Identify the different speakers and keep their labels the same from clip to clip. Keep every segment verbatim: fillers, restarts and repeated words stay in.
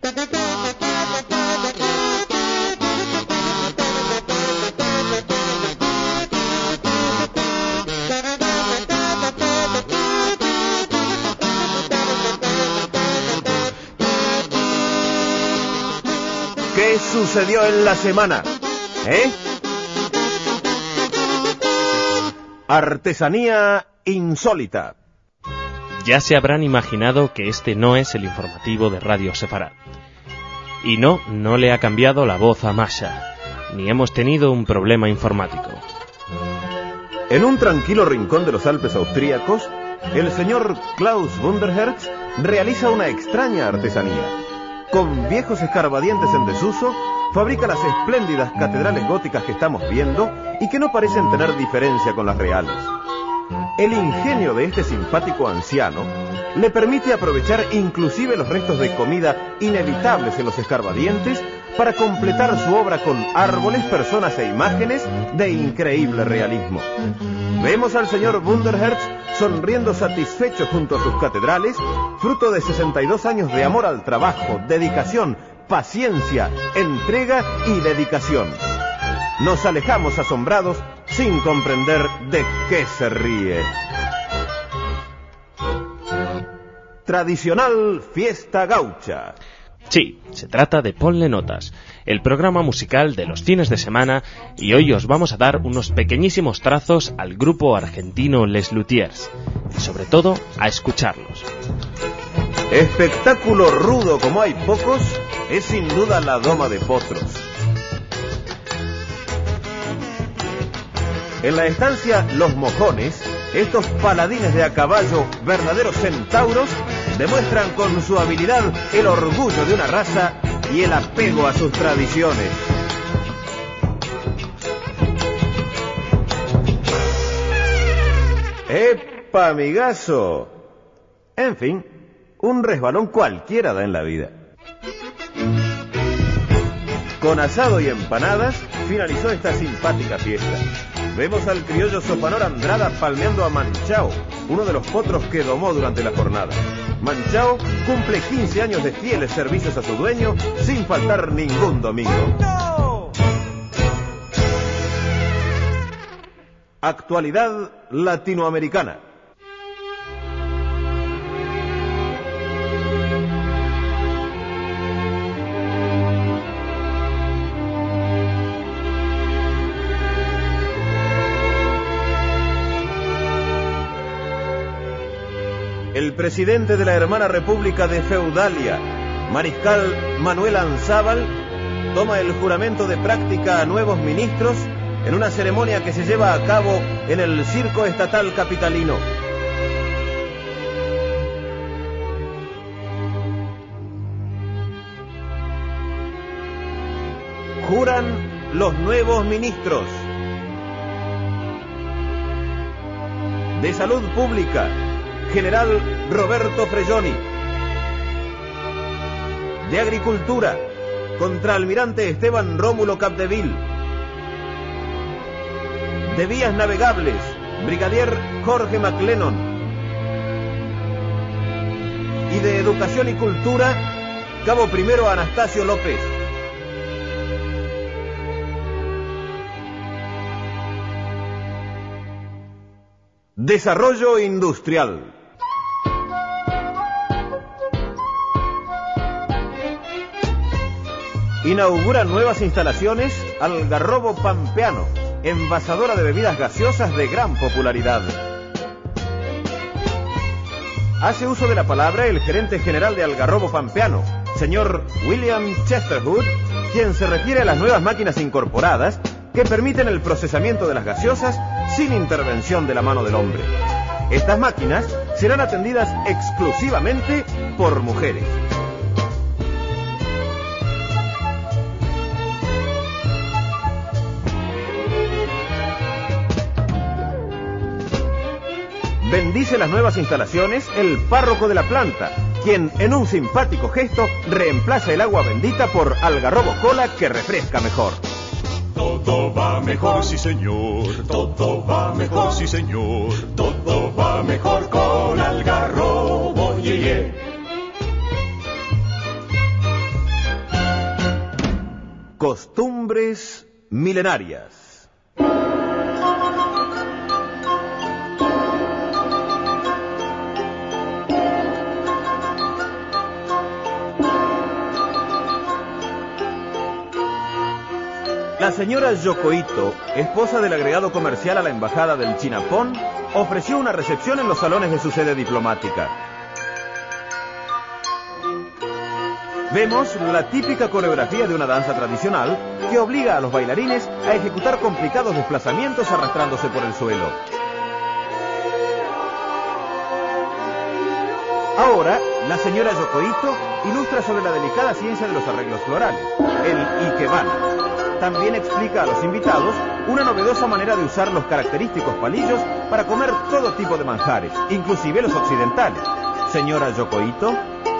Speaker 1: ¿Qué sucedió en la semana? ¿Eh? Artesanía insólita.
Speaker 2: Ya se habrán imaginado que este no es el informativo de Radio Sefarad. Y no, no le ha cambiado la voz a Masha, ni hemos tenido un problema informático.
Speaker 1: En un tranquilo rincón de los Alpes austríacos, el señor Klaus Wunderherz realiza una extraña artesanía. Con viejos escarbadientes en desuso, fabrica las espléndidas catedrales góticas que estamos viendo y que no parecen tener diferencia con las reales. El ingenio de este simpático anciano le permite aprovechar inclusive los restos de comida inevitables en los escarbadientes para completar su obra con árboles, personas e imágenes de increíble realismo. Vemos al señor Wunderherz sonriendo satisfecho junto a sus catedrales, fruto de sesenta y dos años de amor al trabajo, dedicación, paciencia, entrega y dedicación. Nos alejamos asombrados sin comprender de qué se ríe. Tradicional fiesta gaucha.
Speaker 2: Sí, se trata de Ponle Notas, el programa musical de los fines de semana, y hoy os vamos a dar unos pequeñísimos trazos al grupo argentino Les Luthiers, y sobre todo a escucharlos.
Speaker 1: Espectáculo rudo como hay pocos, es sin duda la Doma de Potros. En la estancia Los Mojones, estos paladines de a caballo, verdaderos centauros, demuestran con su habilidad el orgullo de una raza y el apego a sus tradiciones. ¡Epa, amigazo! En fin, un resbalón cualquiera da en la vida. Con asado y empanadas finalizó esta simpática fiesta. Vemos al criollo Sopanor Andrada palmeando a Manchao, uno de los potros que domó durante la jornada. Manchao cumple quince años de fieles servicios a su dueño sin faltar ningún domingo. Actualidad latinoamericana. El presidente de la hermana República de Feudalia, Mariscal Manuel Anzábal, toma el juramento de práctica a nuevos ministros en una ceremonia que se lleva a cabo en el Circo Estatal Capitalino. Juran los nuevos ministros de Salud Pública, General Roberto Frelloni; de Agricultura, Contraalmirante Esteban Rómulo Capdeville; de Vías Navegables, Brigadier Jorge McLennan; y de Educación y Cultura, Cabo Primero Anastasio López. Desarrollo industrial. Inaugura nuevas instalaciones Algarrobo Pampeano, envasadora de bebidas gaseosas de gran popularidad. Hace uso de la palabra el gerente general de Algarrobo Pampeano, señor William Chesterwood, quien se refiere a las nuevas máquinas incorporadas que permiten el procesamiento de las gaseosas sin intervención de la mano del hombre. Estas máquinas serán atendidas exclusivamente por mujeres. Bendice las nuevas instalaciones el párroco de la planta, quien en un simpático gesto reemplaza el agua bendita por Algarrobo Cola, que refresca mejor.
Speaker 3: Todo va mejor, sí señor. Todo va mejor, sí señor. Todo va mejor con Algarrobo, yeah, yeah.
Speaker 1: Costumbres milenarias. La señora Yoko Ito, esposa del agregado comercial a la embajada del Chinapón, ofreció una recepción en los salones de su sede diplomática. Vemos la típica coreografía de una danza tradicional que obliga a los bailarines a ejecutar complicados desplazamientos arrastrándose por el suelo. Ahora, la señora Yoko Ito ilustra sobre la delicada ciencia de los arreglos florales, el ikebana. También explica a los invitados una novedosa manera de usar los característicos palillos para comer todo tipo de manjares, inclusive los occidentales. Señora Yoko Ito.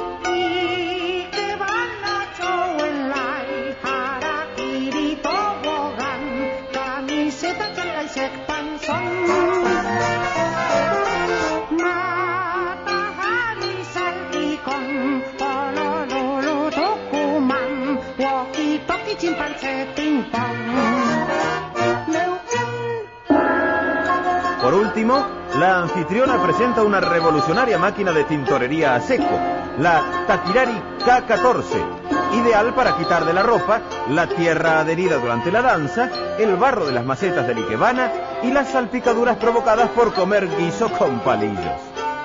Speaker 1: Por último, la anfitriona presenta una revolucionaria máquina de tintorería a seco, la Takirari K catorce, ideal para quitar de la ropa la tierra adherida durante la danza, el barro de las macetas del ikebana y las salpicaduras provocadas por comer guiso con palillos.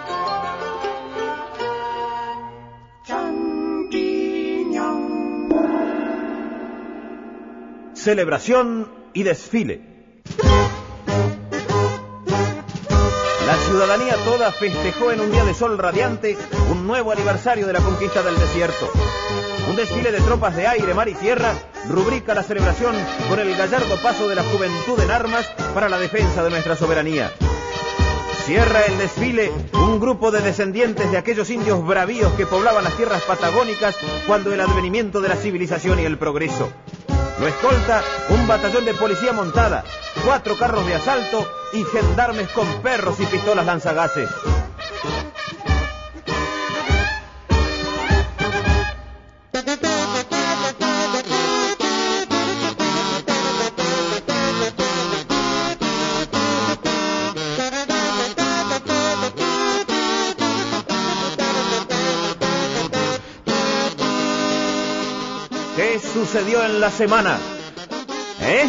Speaker 1: Celebración y desfile. La ciudadanía toda festejó en un día de sol radiante un nuevo aniversario de la conquista del desierto. Un desfile de tropas de aire, mar y tierra rubrica la celebración con el gallardo paso de la juventud en armas para la defensa de nuestra soberanía. Cierra el desfile un grupo de descendientes de aquellos indios bravíos que poblaban las tierras patagónicas cuando el advenimiento de la civilización y el progreso. Lo escolta un batallón de policía montada, cuatro carros de asalto y gendarmes con perros y pistolas lanzagases. ¿Qué sucedió en la semana? ¿Eh?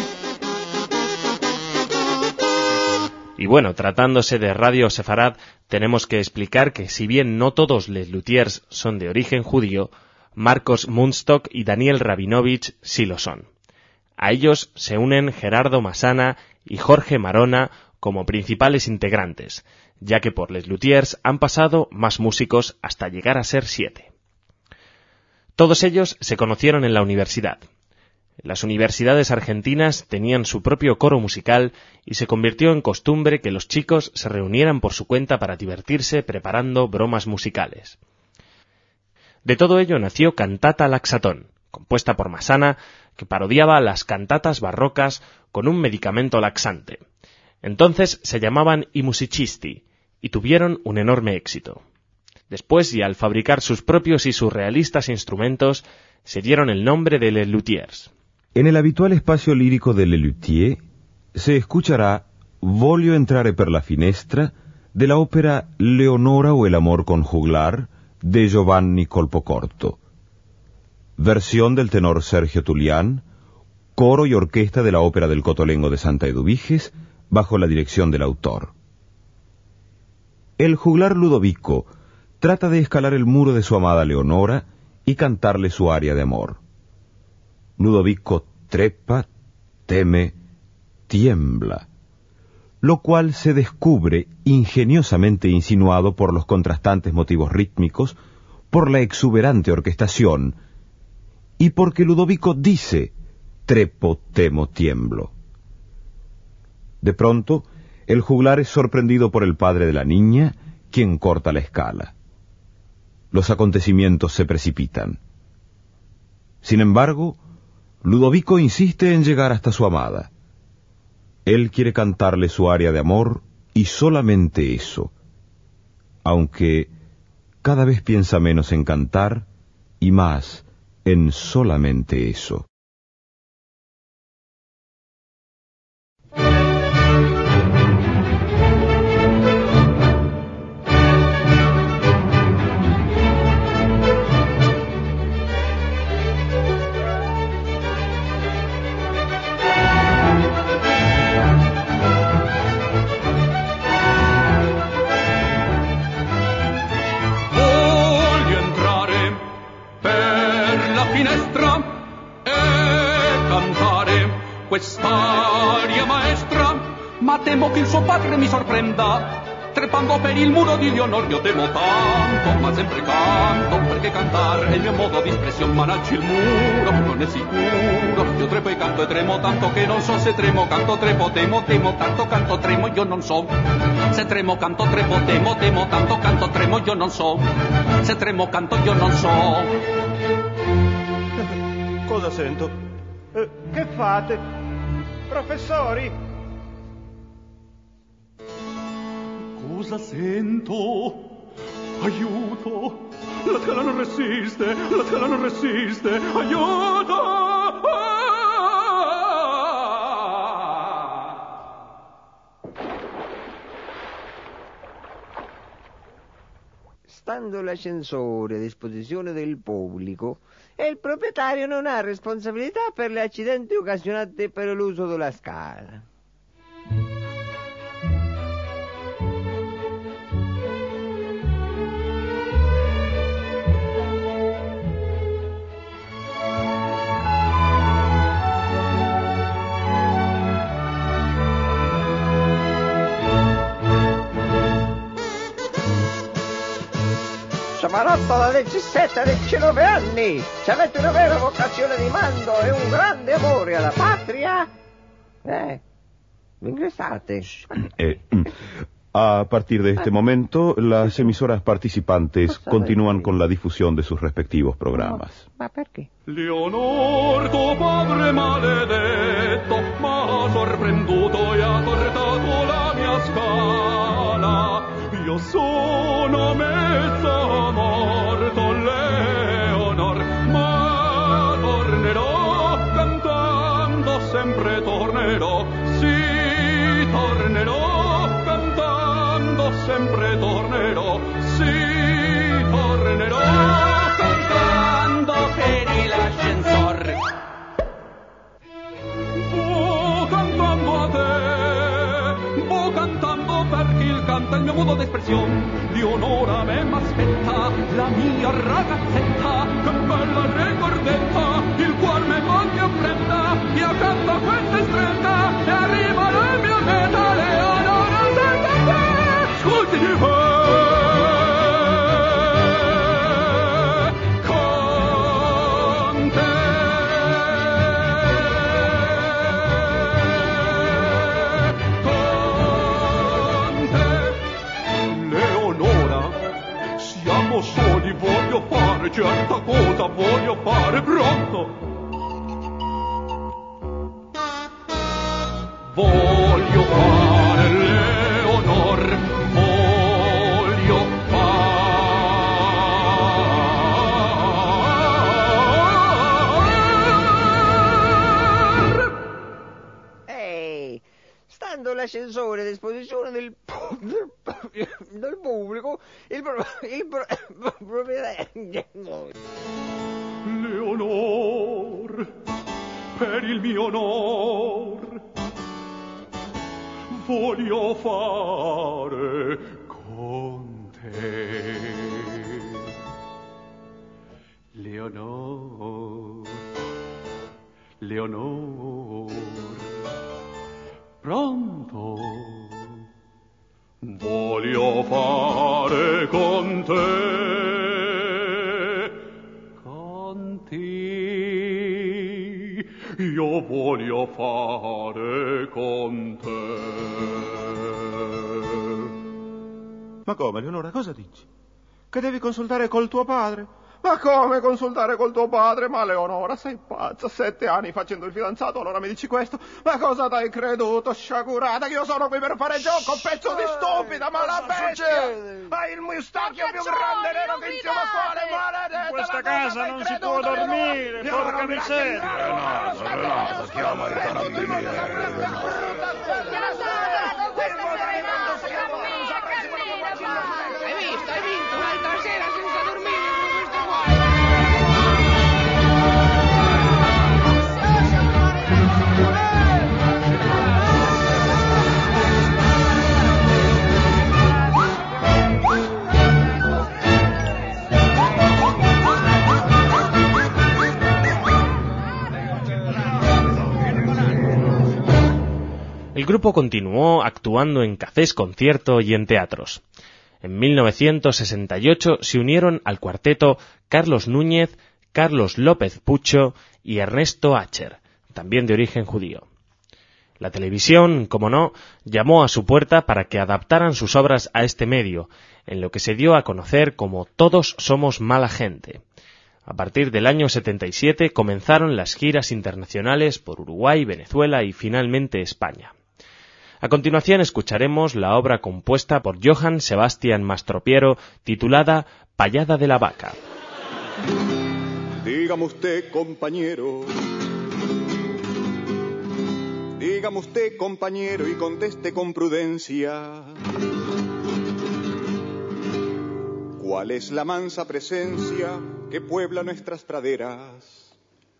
Speaker 2: Y bueno, tratándose de Radio Sefarad, tenemos que explicar que si bien no todos les Luthiers son de origen judío, Marcos Mundstock y Daniel Rabinovich sí lo son. A ellos se unen Gerardo Masana y Jorge Marona como principales integrantes, ya que por les Luthiers han pasado más músicos hasta llegar a ser siete. Todos ellos se conocieron en la universidad. Las universidades argentinas tenían su propio coro musical y se convirtió en costumbre que los chicos se reunieran por su cuenta para divertirse preparando bromas musicales. De todo ello nació Cantata Laxatón, compuesta por Masana, que parodiaba las cantatas barrocas con un medicamento laxante. Entonces se llamaban I Musicisti y tuvieron un enorme éxito. Después, y al fabricar sus propios y surrealistas instrumentos, se dieron el nombre de Les Luthiers.
Speaker 4: En el habitual espacio lírico de Le Luthier se escuchará Voglio entrare per la finestra de la ópera Leonora o el amor con juglar de Giovanni Colpocorto. Versión del tenor Sergio Tullián, coro y orquesta de la ópera del Cotolengo de Santa Eduviges, bajo la dirección del autor. El juglar Ludovico trata de escalar el muro de su amada Leonora y cantarle su aria de amor. Ludovico trepa, teme, tiembla, lo cual se descubre ingeniosamente insinuado por los contrastantes motivos rítmicos, por la exuberante orquestación y porque Ludovico dice trepo, temo, tiemblo. De pronto, el juglar es sorprendido por el padre de la niña, quien corta la escala. Los acontecimientos se precipitan. Sin embargo, Ludovico insiste en llegar hasta su amada. Él quiere cantarle su aria de amor y solamente eso, aunque cada vez piensa menos en cantar y más en solamente eso.
Speaker 5: temo che il suo padre mi sorprenda. Trepando per il muro di Leonor io temo tanto, ma sempre canto, perché cantare è il mio modo di espressione, manacci il muro, non è sicuro. Io trepo e canto e tremo tanto che non so se tremo, canto, trepo, temo, temo, tanto canto, tremo, io non so. Se tremo, canto, trepo, temo, temo, tanto canto, tremo, io non so. Se tremo, canto, io non so.
Speaker 1: Cosa sento? Eh, che fate? Professori?
Speaker 5: Cosa sento? Aiuto! La scala non resiste! La scala non resiste! Aiuto!
Speaker 6: Stando l'ascensore a disposizione del pubblico, il proprietario non ha responsabilità per gli accidenti occasionati per l'uso della scala. Giovanotto da diciassette a diciannove anni, se avete una vera vocazione di mando e un grande amore alla patria, eh, vi ingressate.
Speaker 4: Eh, a partir de este momento, las emisoras participantes continúan con la difusión de sus respectivos programas.
Speaker 6: Ma perché?
Speaker 5: Leonor, tuo padre maledetto, m'ha sorprenduto e ha tortato la mia scala. Io sono mezzo morto, Leonor, ma tornerò cantando, sempre tornerò, sì, tornerò cantando, sempre tornerò, sì, tornerò cantando per l'ascensore. Oh, cantando a te, oh, cantando perché il canto è il mio modo d'espressione. Leonor a me m'aspetta, la mia ragazzetta, che bella ricordetta, il cuore me non mi affretta, io canto questa è stretta, e arriva la mia meta, Leonor, sempre te, scusi, eh, con te. Soli voglio fare certa cosa, voglio fare pronto. Voglio fare Leonor, voglio fare.
Speaker 6: Ehi, stando l'ascensore a disposizione del, del, del pubblico, il, pro, il pro, proprietario...
Speaker 5: Leonor, per il mio onor, voglio fare con te. Leonor, Leonor, pronto? Voglio fare con te, con te, io voglio fare con te.
Speaker 1: Ma come, Leonora, cosa dici? Che devi consultare col tuo padre? Ma come consultare col tuo padre? Ma Leonora, sei pazza, sette anni facendo il fidanzato, allora mi dici questo? Ma cosa t'hai creduto, sciagurata, che io sono qui per fare gioco, pezzo di stupida, ma la bestia! Hai il mustacchio più grande nero che insieme a quale, maledetta!
Speaker 7: In questa casa non si può dormire, porca miseria!
Speaker 3: Renato, Renato, chiama i carabinieri,
Speaker 8: Hai visto, hai vinto un'altra sera senza dormire con questo qua.
Speaker 2: El grupo continuó actuando en cafés concierto y en teatros. En mil novecientos sesenta y ocho se unieron al cuarteto Carlos Núñez, Carlos López Pucho y Ernesto Acher, también de origen judío. La televisión, como no, llamó a su puerta para que adaptaran sus obras a este medio, en lo que se dio a conocer como Todos somos mala gente. A partir del año setenta y siete comenzaron las giras internacionales por Uruguay, Venezuela y finalmente España. A continuación escucharemos la obra compuesta por Johann Sebastian Mastropiero titulada Payada de la Vaca.
Speaker 3: Dígame usted, compañero, dígame usted, compañero, y conteste con prudencia. ¿Cuál es la mansa presencia que puebla nuestras praderas?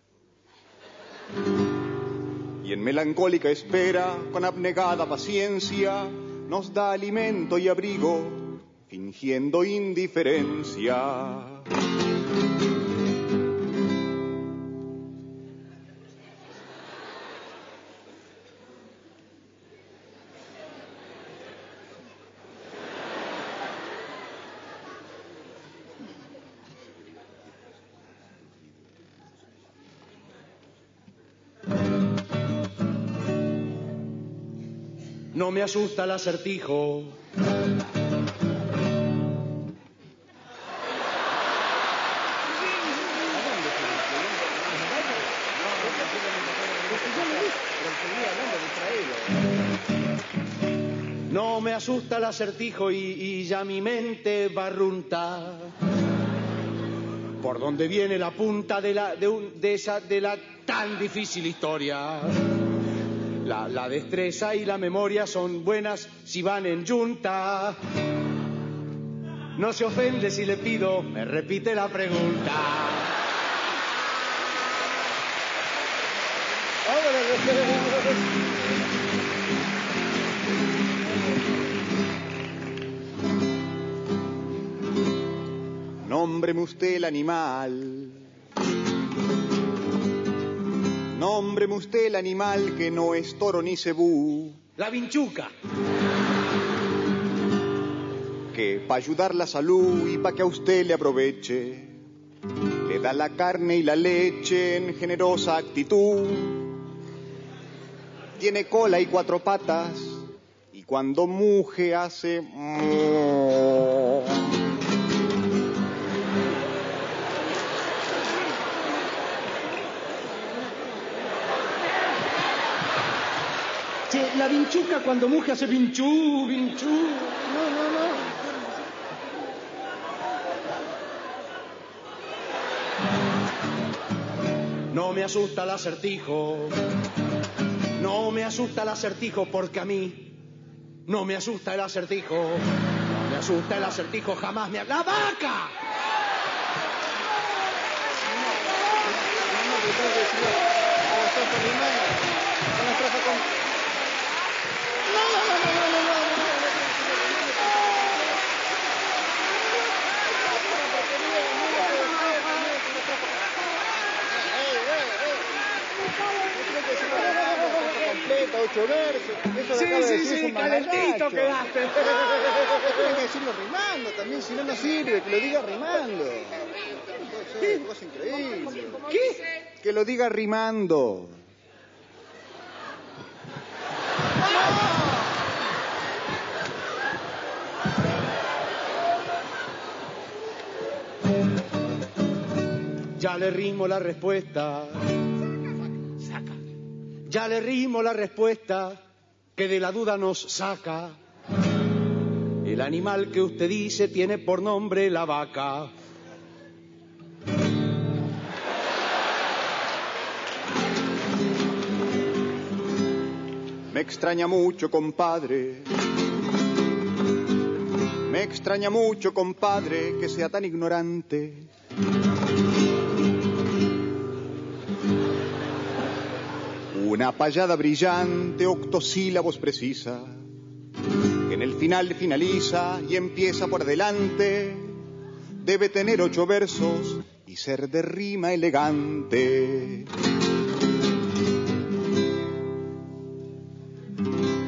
Speaker 3: Y en melancólica espera, con abnegada paciencia, nos da alimento y abrigo, fingiendo indiferencia.
Speaker 9: No me asusta el acertijo. No me asusta el acertijo y, y ya mi mente barrunta. ¿Por dónde viene la punta de la de, un, de esa de la tan difícil historia? La, la destreza y la memoria son buenas si van en yunta. No se ofende si le pido, me repite la pregunta.
Speaker 3: Nómbreme usted el animal. Nómbreme usted el animal que no es toro ni cebú.
Speaker 9: La vinchuca.
Speaker 3: Que pa' ayudar la salud y pa' que a usted le aproveche, le da la carne y la leche en generosa actitud. Tiene cola y cuatro patas y cuando muge hace...
Speaker 9: La vinchuca cuando muge hace vinchú, vinchú. No, no, no. No me asusta el acertijo. No me asusta el acertijo porque a mí no me asusta el acertijo. No me asusta el acertijo, jamás me... ¡La vaca!
Speaker 3: Ocho versos, eso
Speaker 9: sí,
Speaker 3: de
Speaker 9: sí,
Speaker 3: decir
Speaker 9: sí, calentito quedaste.
Speaker 3: Tienes que decirlo rimando también, si no, no sirve, que lo diga rimando. Puede ser, cosa increíble.
Speaker 9: ¿Qué?
Speaker 3: Que lo diga rimando.
Speaker 9: Ya le rimo la respuesta. Ya le rimo la respuesta que de la duda nos saca. El animal que usted dice tiene por nombre la vaca.
Speaker 3: Me extraña mucho, compadre. Me extraña mucho, compadre, que sea tan ignorante. Una payada brillante, octosílabos precisa, que en el final finaliza y empieza por delante. Debe tener ocho versos y ser de rima elegante.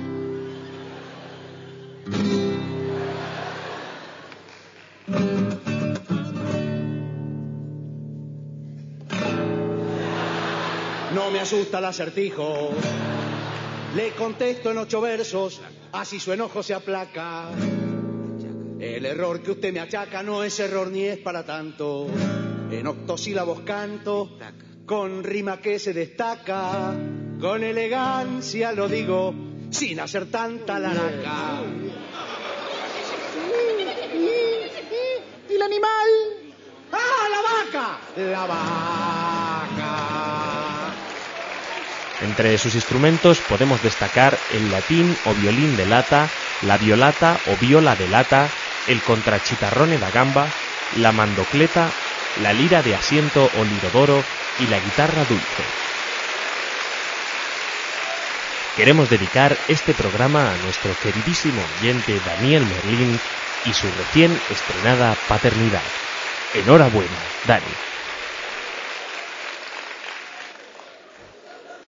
Speaker 9: no me asusta el acertijo. Le contesto en ocho versos, así su enojo se aplaca. El error que usted me achaca no es error ni es para tanto. En octosílabos canto, con rima que se destaca. Con elegancia lo digo, sin hacer tanta laraca. ¿Y el animal? ¡Ah, la vaca! La vaca.
Speaker 2: Entre sus instrumentos podemos destacar el latín o violín de lata, la violata o viola de lata, el contrachitarrone da gamba, la mandocleta, la lira de asiento o lirodoro y la guitarra dulce. Queremos dedicar este programa a nuestro queridísimo oyente Daniel Merlín y su recién estrenada paternidad. Enhorabuena, Dani.